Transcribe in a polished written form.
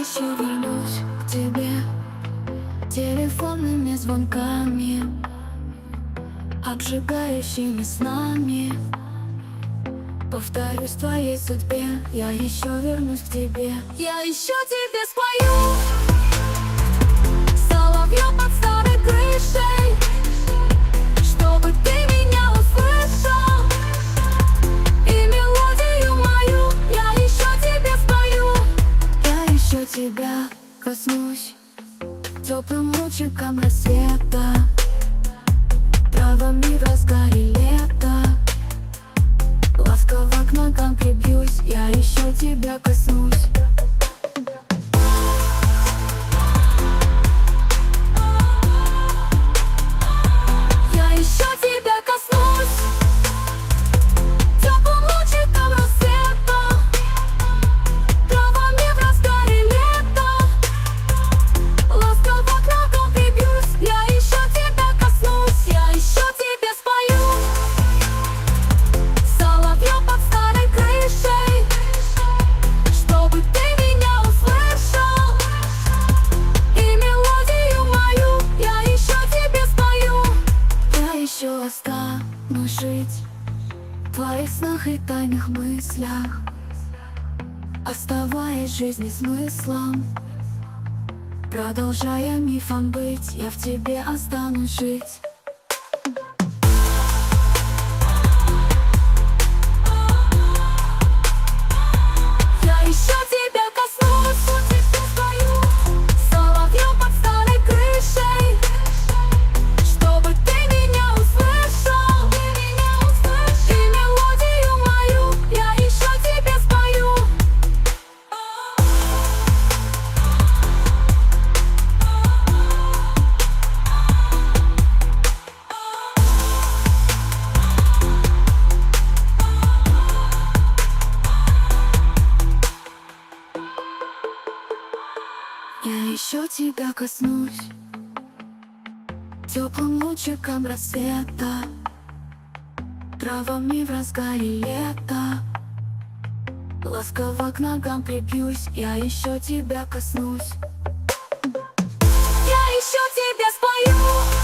еще вернусь к тебе телефонными звонками, обжигающими снами. Повторюсь твоей судьбе, я еще вернусь к тебе. Я еще тебе спою соловьем под старой крышей, чтобы ты меня услышал, и мелодию мою я еще тебе спою. Я еще тебя коснусь теплым лучиком рассвета, травами в разгаре лета. Ласково к ногам прибьюсь, я еще тебя коснусь. Я еще тебя коснусь теплым лучиком рассвета, травами в разгаре лета. Ласково к ногам прибьюсь, я еще тебя коснусь. Я еще тебе спою соловьем под старой крышей, чтобы ты меня услышал, и мелодию мою я еще тебе спою. Я еще останусь жить в твоих снах и тайных мыслях, оставаясь жизни смыслом, продолжая мифом быть. Я в тебе останусь жить. Я еще тебя коснусь соловьем под старой крышей, чтобы ты меня услышал, и мелодию мою я еще тебе спою. Я еще тебя коснусь теплым лучиком рассвета, травами в разгаре лета. Ласково к ногам прибьюсь, я еще тебя коснусь. Я еще тебе спою